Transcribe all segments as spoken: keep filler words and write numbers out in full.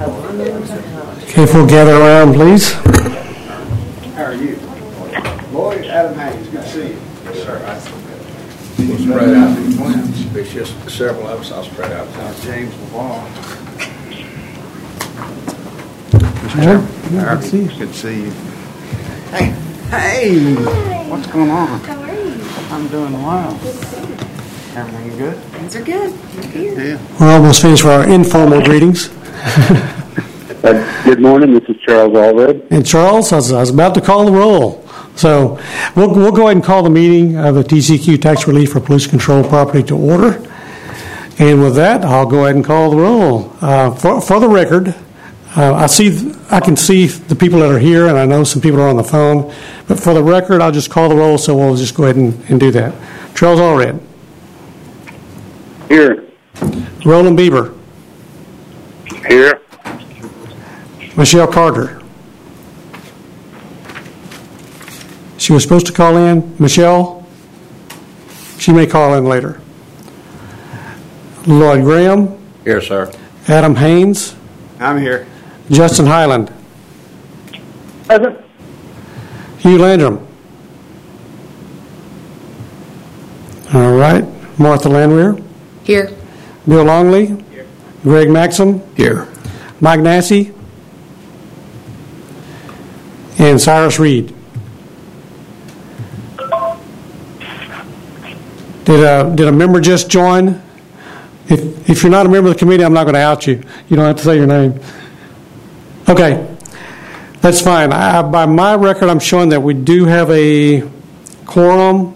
Okay, if we'll gather around, please. How are you? Lloyd, Adam Haynes, good to see you. Yes, sir. We'll spread out these plans. There's just several of us. I'll spread out. Uh, James LeVar. Mister Chairman. Good to see you. Good to see you. Hey, hey, what's going on? How are you? I'm doing well. Good to see you. Everything good? Things are good. You're here. Yeah. We're almost finished with our informal greetings. Uh, good morning. This is Charles Allred. And Charles, I was, I was about to call the roll. So we'll, we'll go ahead and call the meeting of the T C Q Tax Relief for Pollution Control Property to order. And with that, I'll go ahead and call the roll. Uh, for, for the record, uh, I see, I can see the people that are here, and I know some people are on the phone. But for the record, I'll just call the roll, so we'll just go ahead and, and do that. Charles Allred. Here. Roland Bieber. Here. Michelle Carter. She was supposed to call in. Michelle? She may call in later. Lloyd Graham. Here, sir. Adam Haynes. I'm here. Justin Highland. Present. Hugh Landrum. All right. Martha Landwehr. Here. Bill Longley. Here. Greg Maxim. Here. Mike Nassy. And Cyrus Reed. Did a, did a member just join? If, if you're not a member of the committee, I'm not going to out you. You don't have to say your name. Okay. That's fine. I, by my record, I'm showing that we do have a quorum.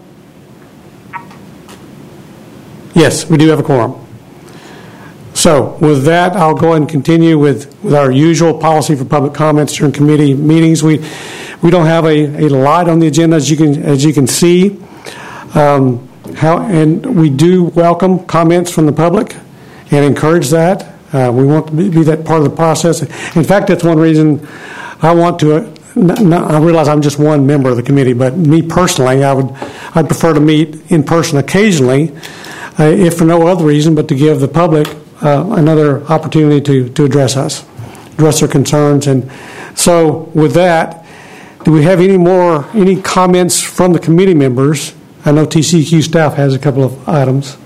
Yes, we do have a quorum. So with that, I'll go ahead and continue with, with our usual policy for public comments during committee meetings. We we don't have a, a lot on the agenda, as you can as you can see. Um, how and we do welcome comments from the public and encourage that. Uh, we want to be, be that part of the process. In fact, that's one reason I want to. Uh, n- n- I realize I'm just one member of the committee, but me personally, I would I'd prefer to meet in person occasionally, uh, if for no other reason, but to give the public uh, another opportunity to to address us, address their concerns. And so, with that, do we have any more any comments from the committee members? I know T C Q staff has a couple of items.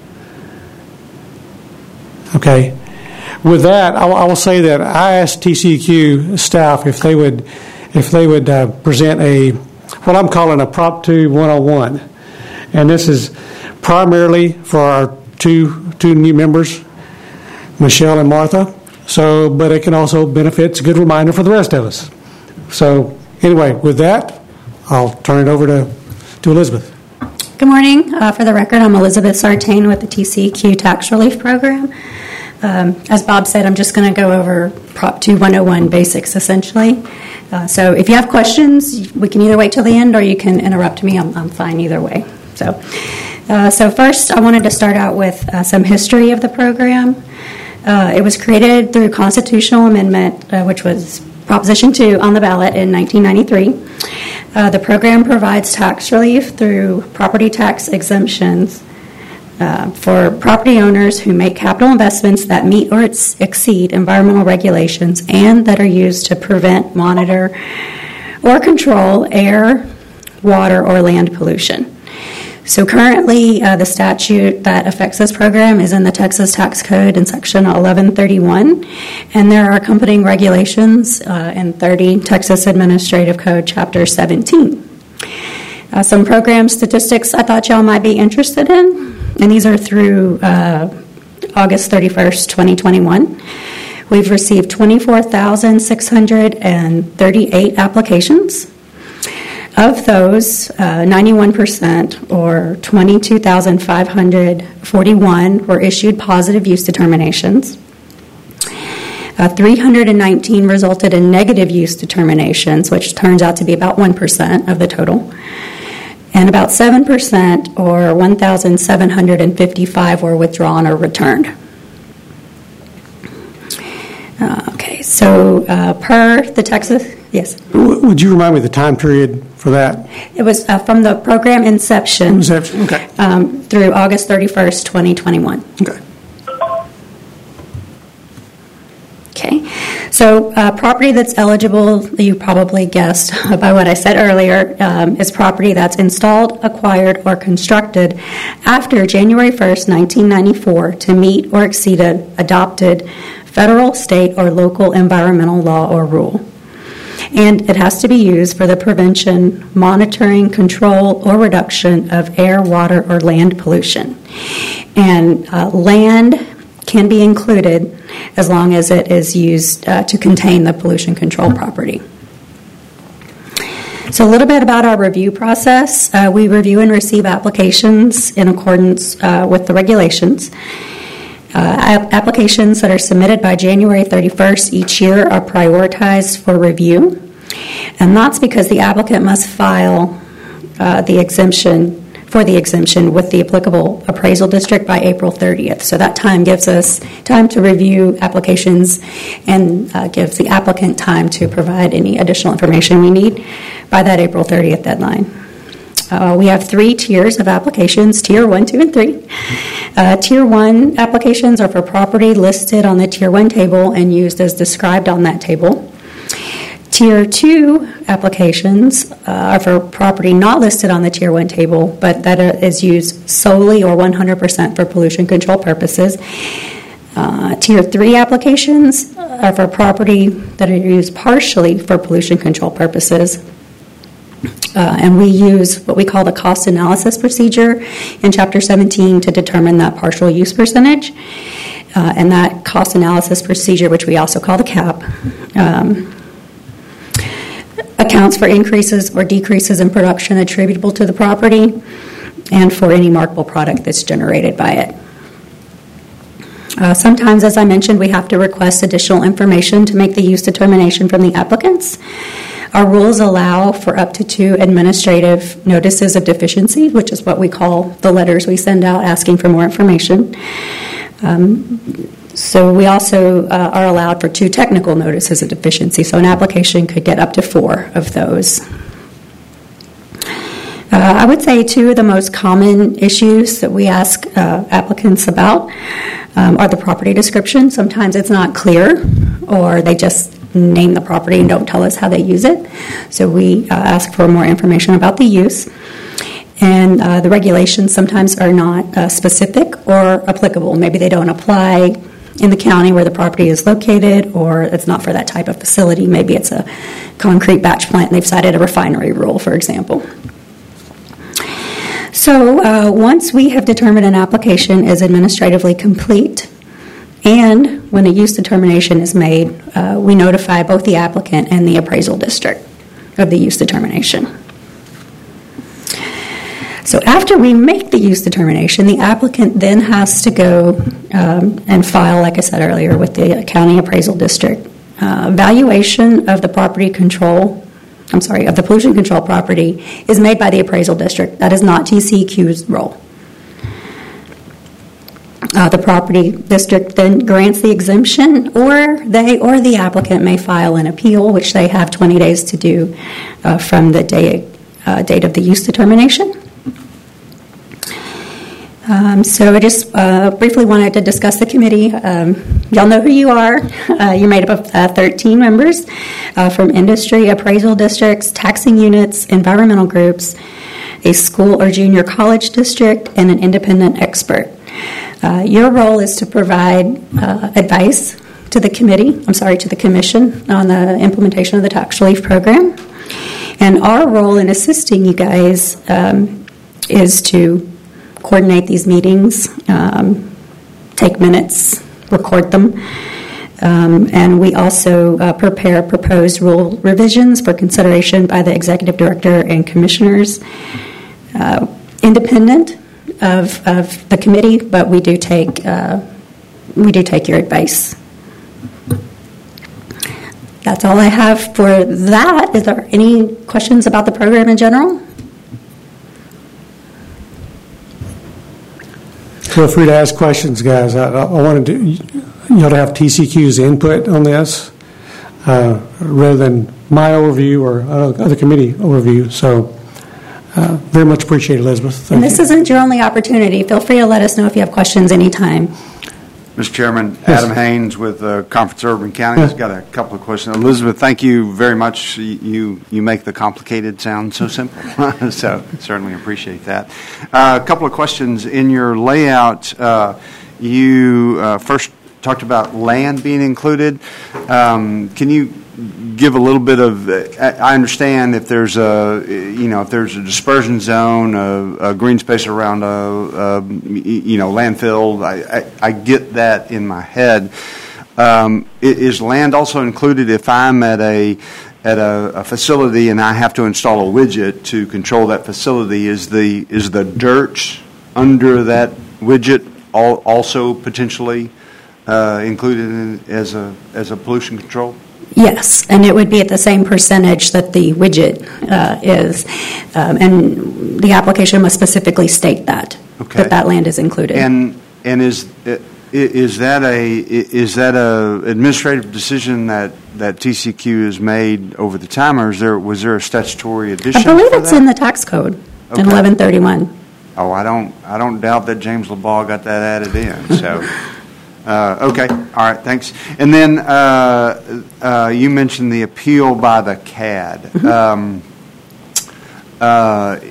Okay. With that, I, I will say that I asked T C Q staff if they would, if they would uh, present a, what I'm calling a Prop two one oh one, and this is primarily for our two two new members, Michelle and Martha. So, but it can also benefit. It's a good reminder for the rest of us. So, anyway, with that, I'll turn it over to to Elizabeth. Good morning. Uh, for the record, I'm Elizabeth Sartain with the T C Q Tax Relief Program. Um, as Bob said, I'm just going to go over Prop two one oh one basics, essentially. Uh, so if you have questions, we can either wait till the end or you can interrupt me. I'm, I'm fine either way. So, uh, so first, I wanted to start out with uh, some history of the program. Uh, it was created through constitutional amendment, uh, which was Proposition two on the ballot in nineteen ninety-three. Uh, the program provides tax relief through property tax exemptions uh, for property owners who make capital investments that meet or ex- exceed environmental regulations and that are used to prevent, monitor, or control air, water, or land pollution. So currently, uh, the statute that affects this program is in the Texas Tax Code in Section eleven thirty-one, and there are accompanying regulations uh, in thirty Texas Administrative Code, Chapter seventeen. Uh, some program statistics I thought y'all might be interested in, and these are through uh, August thirty-first, twenty twenty-one. We've received twenty-four thousand six hundred thirty-eight applications. Of those, uh, ninety-one percent, or twenty-two thousand five hundred forty-one, were issued positive use determinations. Uh, three hundred nineteen resulted in negative use determinations, which turns out to be about one percent of the total. And about seven percent, or one thousand seven hundred fifty-five, were withdrawn or returned. Uh, okay, so uh, per the Texas, yes? Would you remind me the time period for that? It was uh, from the program inception, Inception, okay. Um, through August thirty-first, twenty twenty-one. Okay. Okay. So uh, property that's eligible, you probably guessed by what I said earlier, um, is property that's installed, acquired, or constructed after January first, nineteen ninety-four to meet or exceed an adopted federal, state, or local environmental law or rule. And it has to be used for the prevention, monitoring, control, or reduction of air, water, or land pollution. And uh, land can be included as long as it is used uh, to contain the pollution control property. So a little bit about our review process. Uh, we review and receive applications in accordance uh, with the regulations. Uh, applications that are submitted by January thirty-first each year are prioritized for review, and that's because the applicant must file uh, the exemption for the exemption with the applicable appraisal district by April thirtieth. So that time gives us time to review applications and uh, gives the applicant time to provide any additional information we need by that April thirtieth deadline. Uh, we have three tiers of applications, Tier one, two, and three. Uh, tier one applications are for property listed on the Tier one table and used as described on that table. Tier two applications uh, are for property not listed on the Tier one table, but that is used solely or one hundred percent for pollution control purposes. Uh, tier three applications are for property that are used partially for pollution control purposes. Uh, and we use what we call the cost analysis procedure in Chapter seventeen to determine that partial use percentage. Uh, and that cost analysis procedure, which we also call the C A P, um, accounts for increases or decreases in production attributable to the property and for any marketable product that's generated by it. Uh, sometimes, as I mentioned, we have to request additional information to make the use determination from the applicants. Our rules allow for up to two administrative notices of deficiency, which is what we call the letters we send out asking for more information. Um, so we also uh, are allowed for two technical notices of deficiency, so an application could get up to four of those. Uh, I would say two of the most common issues that we ask uh, applicants about um, are the property description. Sometimes it's not clear, or they just name the property and don't tell us how they use it. So we uh, ask for more information about the use. And uh, the regulations sometimes are not uh, specific or applicable. Maybe they don't apply in the county where the property is located, or it's not for that type of facility. Maybe it's a concrete batch plant and they've cited a refinery rule, for example. So uh, once we have determined an application is administratively complete, and when a use determination is made, uh, we notify both the applicant and the appraisal district of the use determination. So after we make the use determination, the applicant then has to go um, and file, like I said earlier, with the county appraisal district. Uh, valuation of the property control, I'm sorry, of the pollution control property is made by the appraisal district. That is not T C E Q's role. Uh, the property district then grants the exemption, or they or the applicant may file an appeal, which they have twenty days to do uh, from the day, uh, date of the use determination. Um, so I just uh, briefly wanted to discuss the committee. Um, y'all know who you are. Uh, you're made up of uh, thirteen members uh, from industry, appraisal districts, taxing units, environmental groups, a school or junior college district, and an independent expert. Uh, your role is to provide uh, advice to the committee, I'm sorry, to the commission on the implementation of the tax relief program. And our role in assisting you guys um, is to coordinate these meetings, um, take minutes, record them. Um, and we also uh, prepare proposed rule revisions for consideration by the executive director and commissioners. Uh, independent of, of the committee, but we do take uh, we do take your advice. That's all I have for that. Is there any questions about the program in general? Feel free to ask questions, guys. I, I wanted to, you know, to have T C Q's input on this uh, rather than my overview or other committee overview. So. Uh, very much appreciated, Elizabeth. Thank and this you. isn't your only opportunity. Feel free to let us know if you have questions anytime. Mister Chairman, Yes. Adam Haynes with uh, Conference Urban County. I've got a couple of questions. Elizabeth, thank you very much. You you make the complicated sound so simple. So certainly appreciate that. Uh, a couple of questions. In your layout, uh, you uh, first talked about land being included. Um, can you give a little bit of, I understand if there's a, you know, if there's a dispersion zone, a, a green space around a, a you know, landfill, I, I, I get that in my head. Um, is land also included if I'm at a at a, a facility and I have to install a widget to control that facility? Is the is the dirt under that widget all, also potentially uh, included in, as a as a pollution control? Yes, and it would be at the same percentage that the widget uh, is, um, and the application must specifically state that, Okay. that that land is included. And and is is that a is that a administrative decision that, that T C Q has made over the time, or is there was there a statutory addition? I believe for it's that? in the tax code Okay. in eleven thirty-one. Oh, I don't I don't doubt that James LeBaugh got that added in. So. Uh, okay, all right, thanks. And then uh, uh, you mentioned the appeal by the C A D. Mm-hmm. Um, uh,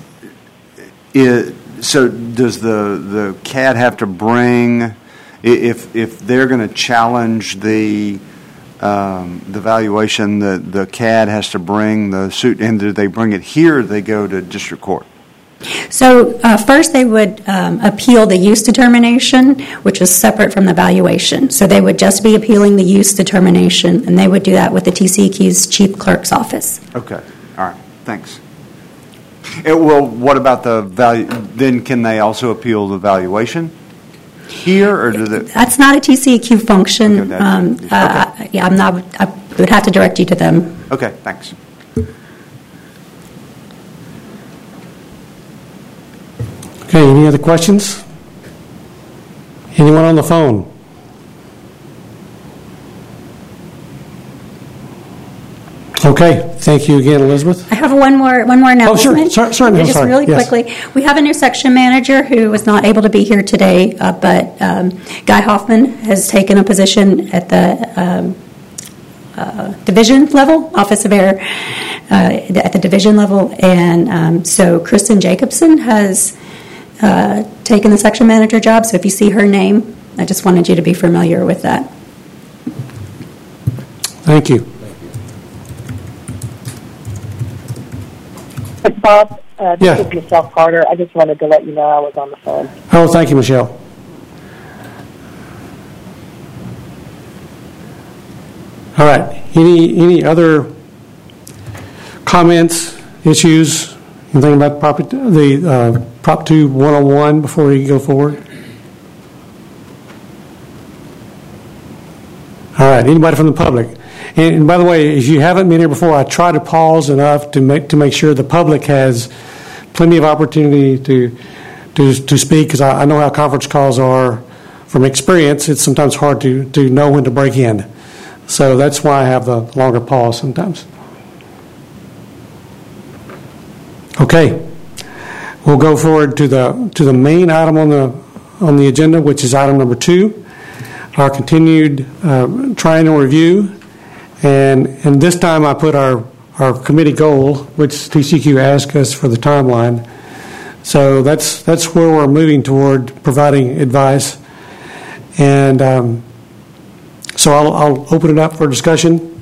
it, so does the, the C A D have to bring, if if they're going to challenge the um, the valuation, the, the C A D has to bring the suit, and do they bring it here or do they go to district court? So uh, first they would um, appeal the use determination, which is separate from the valuation. So they would just be appealing the use determination, and they would do that with the T C E Q's chief clerk's office. Okay, all right, thanks. It, well, what about the value? Then can they also appeal the valuation here, or do they? That's not a T C E Q function. Okay, that's- Um, okay. uh, yeah, I'm not. I would have to direct you to them. Okay, thanks. Okay, any other questions? Anyone on the phone? Okay, thank you again, Elizabeth. I have one more one more Oh, sure. announcement. Cer- certainly. I'm Just sorry. really Yes. quickly, we have a new section manager who was not able to be here today, uh, but um, Guy Hoffman has taken a position at the um, uh, division level, Office of Air, uh, at the division level, and um, so Kristen Jacobson has uh, taken the section manager job. So if you see her name, I just wanted you to be familiar with that. Thank you. Bob, uh, this Yeah. is Michelle Carter. I just wanted to let you know I was on the phone. Oh, thank you, Michelle. All right. Any any other comments, issues, anything about Prop, the uh, Prop two one oh one before we go forward? All right. Anybody from the public? And, and by the way, if you haven't been here before, I try to pause enough to make to make sure the public has plenty of opportunity to to to speak, because I, I know how conference calls are. From experience, it's sometimes hard to to know when to break in. So that's why I have the longer pause sometimes. Okay, we'll go forward to the to the main item on the on the agenda, which is item number two, our continued uh, triennial review. And and this time I put our, our committee goal, which T C Q asked us for the timeline. So that's that's where we're moving toward providing advice. And um, so I'll, I'll open it up for discussion.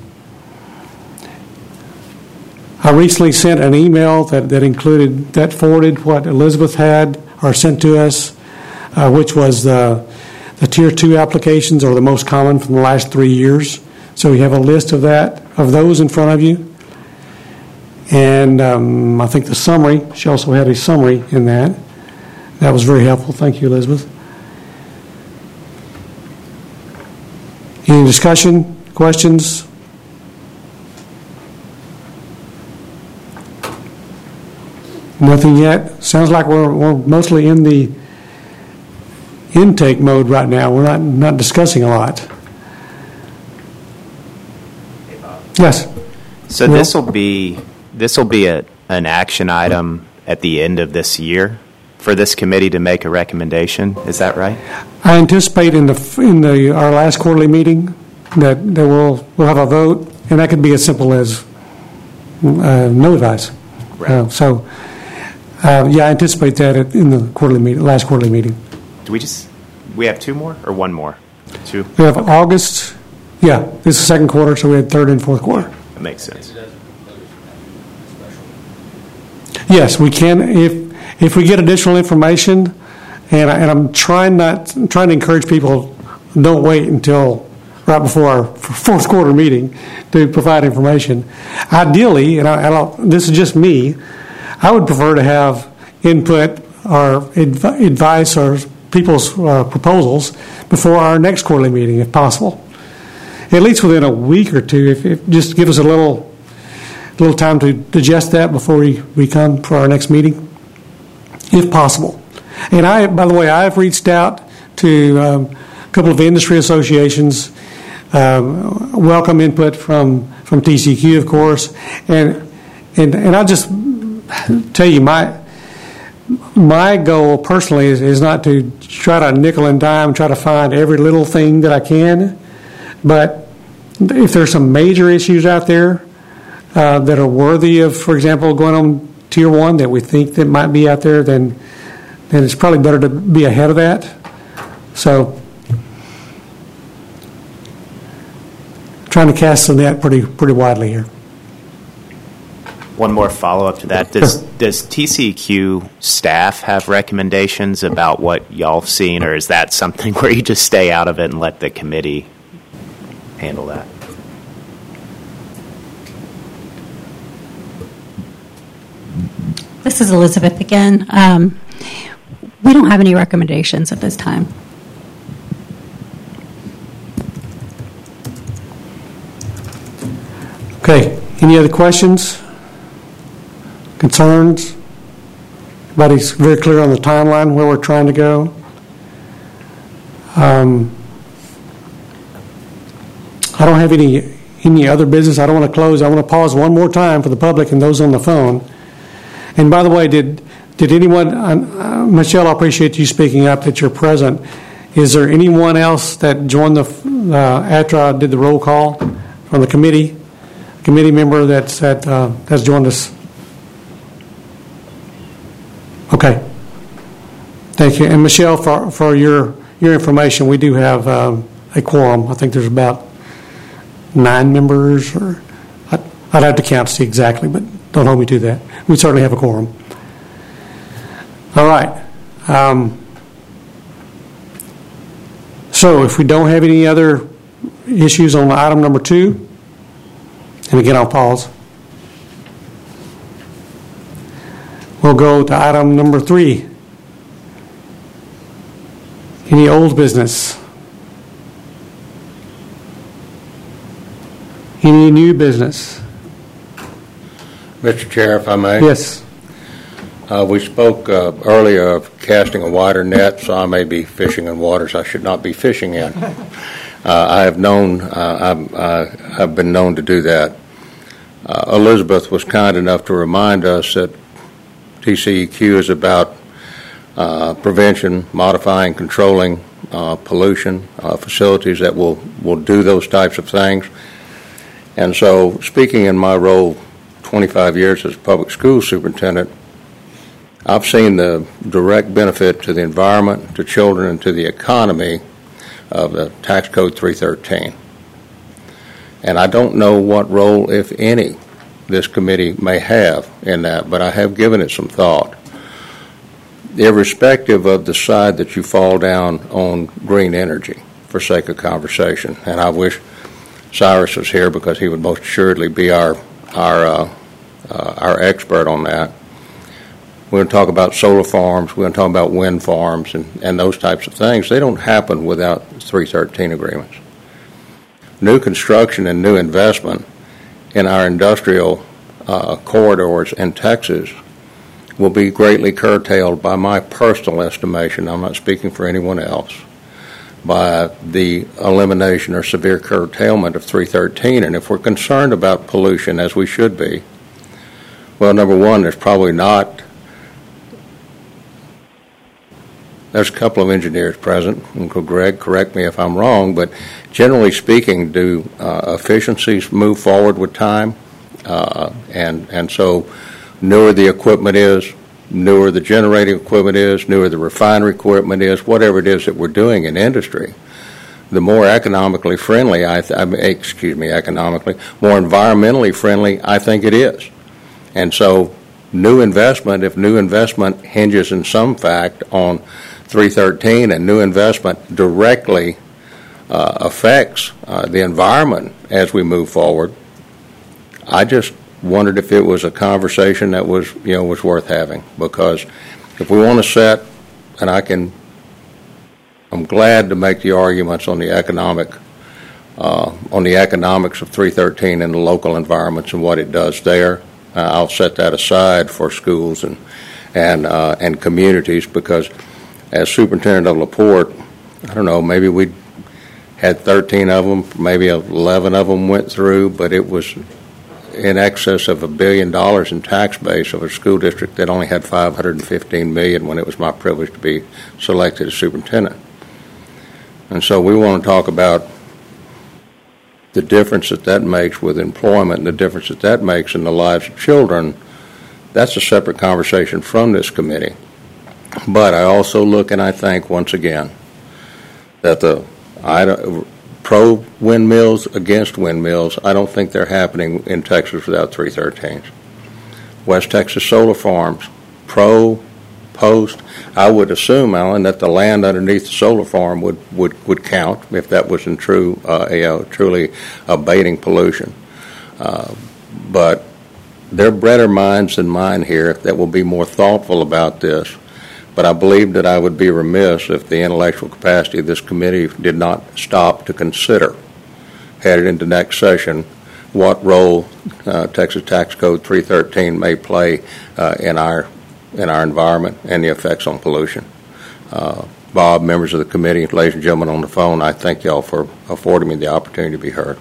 I recently sent an email that, that included, that forwarded what Elizabeth had or sent to us, uh, which was the, the Tier two applications are the most common from the last three years. So we have a list of that, of those in front of you. And um, I think the summary, she also had a summary in that. That was very helpful. Thank you, Elizabeth. Any discussion, questions? Nothing yet. Sounds like we're, we're mostly in the intake mode right now. We're not, not discussing a lot. Yes. So Will? this will be this will be a, an action item at the end of this year for this committee to make a recommendation. Is that right? I anticipate in the in the our last quarterly meeting that, that we'll we'll have a vote, and that could be as simple as uh, no advice. Right. Uh, so, uh, yeah, I anticipate that at, in the quarterly meeting, last quarterly meeting. Do we just we have two more or one more? Two. We have August. Yeah, this is the second quarter, so we had third and fourth quarter. That makes sense. Yes, we can if if we get additional information, and, I, and I'm trying not I'm trying to encourage people, don't wait until right before our fourth quarter meeting to provide information. Ideally, and I, I don't, this is just me, I would prefer to have input or adv- advice or people's uh, proposals before our next quarterly meeting, if possible. At least within a week or two, if, if just give us a little little time to digest that before we, we come for our next meeting, if possible. And I, by the way, I've reached out to um, a couple of industry associations, um, welcome input from, from T C Q, of course, and and and I'll just tell you my my goal personally is, is not to try to nickel and dime, try to find every little thing that I can, but if there's some major issues out there uh, that are worthy of, for example, going on tier one that we think that might be out there, then then it's probably better to be ahead of that. So, trying to cast the net pretty pretty widely here. One more follow-up to that. Does does T C Q staff have recommendations about what y'all have seen, or is that something where you just stay out of it and let the committee handle that? This is Elizabeth again. Um, we don't have any recommendations at this time. Okay. Any other questions? Concerns? Everybody's very clear on the timeline where we're trying to go. Um, I don't have any any other business. I don't want to close. I want to pause one more time for the public and those on the phone. And by the way, did did anyone, uh, Michelle, I appreciate you speaking up that you're present. Is there anyone else that joined the, uh, after I did the roll call from the committee, committee member that's, that uh, has joined us? Okay. Thank you. And Michelle, for, for your, your information, we do have um, a quorum. I think there's about nine members, or I'd, I'd have to count to see exactly, but don't hold me to that. We certainly have a quorum. All right. Um, so if we don't have any other issues on item number two, and again, I'll pause. We'll go to item number three. Any old business? Any new business? Mister Chair, if I may. Yes. Uh, we spoke uh, earlier of casting a wider net, so I may be fishing in waters I should not be fishing in. Uh, I have known, uh, I've, uh, I've been known to do that. Uh, Elizabeth was kind enough to remind us that T C E Q is about uh, prevention, modifying, controlling uh, pollution, uh, facilities that will, will do those types of things. And so, speaking in my role twenty-five years as a public school superintendent, I've seen the direct benefit to the environment, to children, and to the economy of the Tax Code three thirteen. And I don't know what role, if any, this committee may have in that, but I have given it some thought. Irrespective of the side that you fall down on green energy, for sake of conversation, and I wish Cyrus was here because he would most assuredly be our our uh, uh, our expert on that. We're going to talk about solar farms. We're going to talk about wind farms and, and those types of things. They don't happen without three thirteen agreements. New construction and new investment in our industrial uh, corridors in Texas will be greatly curtailed, by my personal estimation, I'm not speaking for anyone else, by the elimination or severe curtailment of three thirteen. And if we're concerned about pollution, as we should be, well, number one, there's probably not there's a couple of engineers present. Uncle Greg, correct me if I'm wrong, but generally speaking, do uh, efficiencies move forward with time? Uh, and and so newer the equipment is, newer the generating equipment is, newer the refinery equipment is, whatever it is that we're doing in industry, the more economically friendly, I, th- I mean, excuse me, economically, more environmentally friendly I think it is. And so new investment, if new investment hinges in some fact on three thirteen and new investment directly uh, affects uh, the environment as we move forward, I just wondered if it was a conversation that was, you know, was worth having. Because if we want to set, and I can, I'm glad to make the arguments on the economic, uh, on the economics of three thirteen and the local environments and what it does there. Uh, I'll set that aside for schools and and uh, and communities, because as superintendent of LaPorte, I don't know, maybe we had thirteen of them, maybe eleven of them went through, but it was in excess of a billion dollars in tax base of a school district that only had five hundred fifteen million when it was my privilege to be selected as superintendent. And so we want to talk about the difference that that makes with employment and the difference that that makes in the lives of children. That's a separate conversation from this committee. But I also look and I think, once again, that the I, pro windmills against windmills, I don't think they're happening in Texas without three thirteens. West Texas solar farms, pro, post, I would assume, Alan, that the land underneath the solar farm would, would, would count if that was in true, uh, you know, truly abating pollution. Uh, but there are better minds than mine here that will be more thoughtful about this. But I believe that I would be remiss if the intellectual capacity of this committee did not stop to consider, headed into next session, what role uh, Texas Tax Code three thirteen may play uh, in our in our environment and the effects on pollution. Uh, Bob, members of the committee, ladies and gentlemen on the phone, I thank y'all for affording me the opportunity to be heard.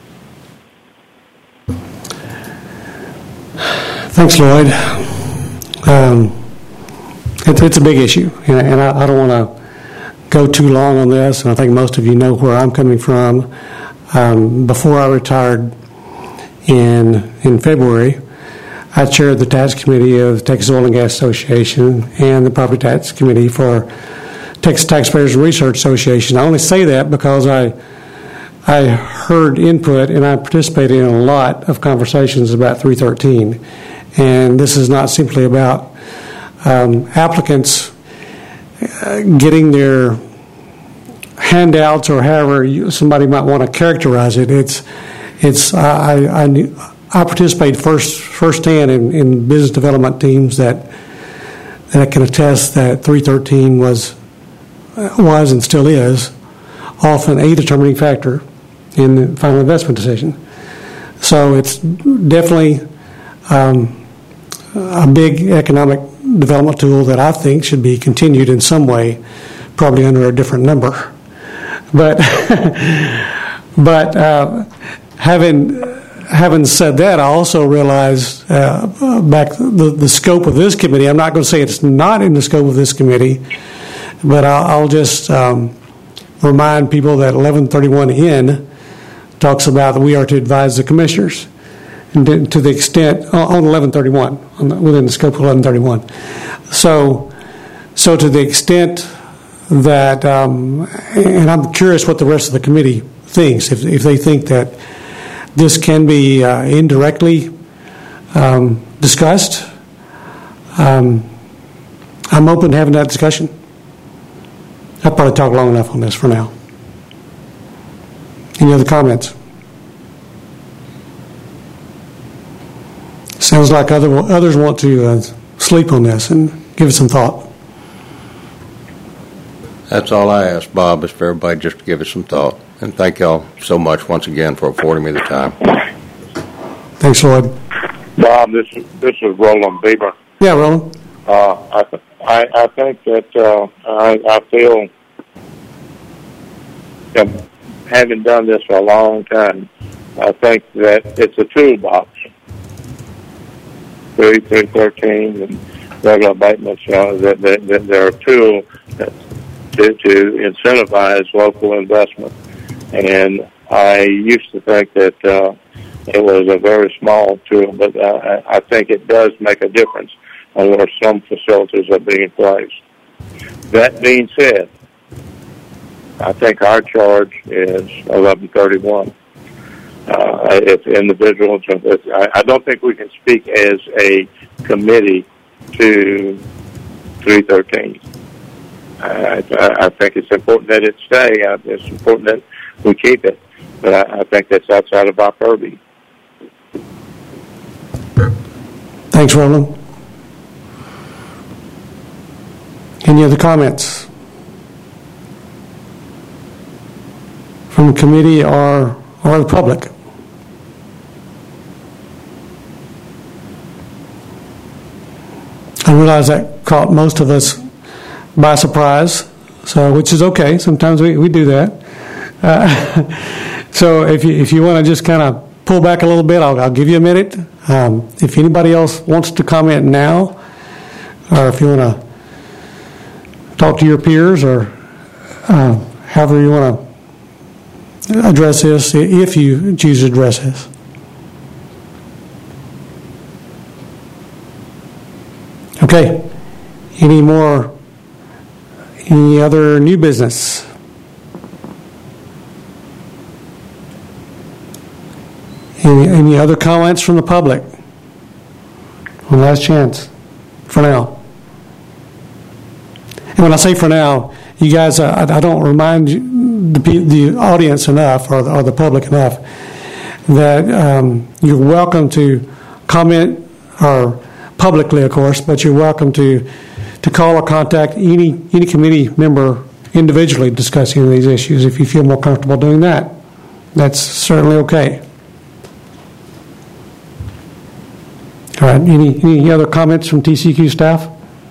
Thanks, Lloyd. Um, it, it's a big issue, and, and I, I don't want to go too long on this, and I think most of you know where I'm coming from. Um, before I retired in in February, I chaired the tax committee of the Texas Oil and Gas Association and the property tax committee for Texas Taxpayers Research Association. I only say that because I I heard input and I participated in a lot of conversations about three thirteen. And this is not simply about um, applicants uh, getting their handouts or however you, somebody might want to characterize it. It's it's I I, I participate first firsthand in, in business development teams that that can attest that three thirteen was was and still is often a determining factor in the final investment decision. So it's definitely um, a big economic development tool that I think should be continued in some way, probably under a different number. But but uh, having having said that, I also realize uh, back the, the scope of this committee. I'm not going to say it's not in the scope of this committee, but I'll, I'll just um, remind people that eleven thirty-one N talks about that we are to advise the commissioners, and to, to the extent uh, on eleven thirty-one, on the, within the scope of eleven thirty-one. So, so to the extent that, um, and I'm curious what the rest of the committee thinks, if if they think that this can be uh, indirectly um, discussed. Um, I'm open to having that discussion. I'll probably talk long enough on this for now. Any other comments? Sounds like other, others want to uh, sleep on this and give it some thought. That's all I ask, Bob, is for everybody just to give it some thought. And thank y'all so much once again for affording me the time. Thanks, Lloyd. Bob, this is, this is Roland Bieber. Yeah, Roland. Uh, I, th- I I think that uh, I, I feel, you know, having done this for a long time, I think that it's a toolbox. three thirteen, and regular abatements, uh, that, that, that they're a tool that, to, to incentivize local investment. And I used to think that uh, it was a very small tool, but uh, I think it does make a difference on where some facilities are being placed. That being said, I think our charge is eleven thirty-one. Uh, if individuals, if, I, I don't think we can speak as a committee to three thirteen. I, I think it's important that it stay. It's important that we keep it, but I, I think that's outside of our purview. Thanks, Roland. Any other comments from the committee or, or the public? I realize that caught most of us by surprise, so which is okay. Sometimes we, we do that. Uh, so if you if you want to just kind of pull back a little bit, I'll, I'll give you a minute. Um, if anybody else wants to comment now, or if you want to talk to your peers, or uh, however you want to address this, if you choose to address this. Okay. Any more, any other new business? Any, any other comments from the public? One last chance for now. And when I say for now, you guys, uh, I, I don't remind you, the, the audience enough, or the, or the public enough, that um, you're welcome to comment, or publicly, of course, but you're welcome to to call or contact any any committee member individually discussing these issues if you feel more comfortable doing that. That's certainly okay. All right. Any any other comments from T C Q staff?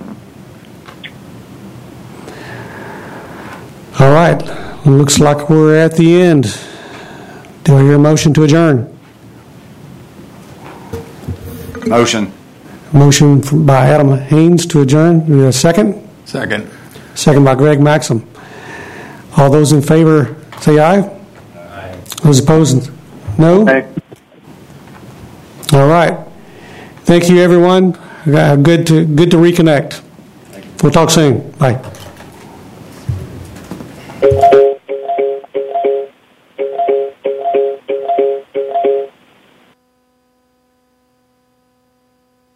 All right. Looks like we're at the end. Do I hear a motion to adjourn? Motion. Motion by Adam Haynes to adjourn. You a second? Second. Second by Greg Maxim. All those in favor say aye. Aye. Those opposed, no? Okay. All right. Thank you, everyone. Uh, Good to good to reconnect. We'll talk soon. Bye.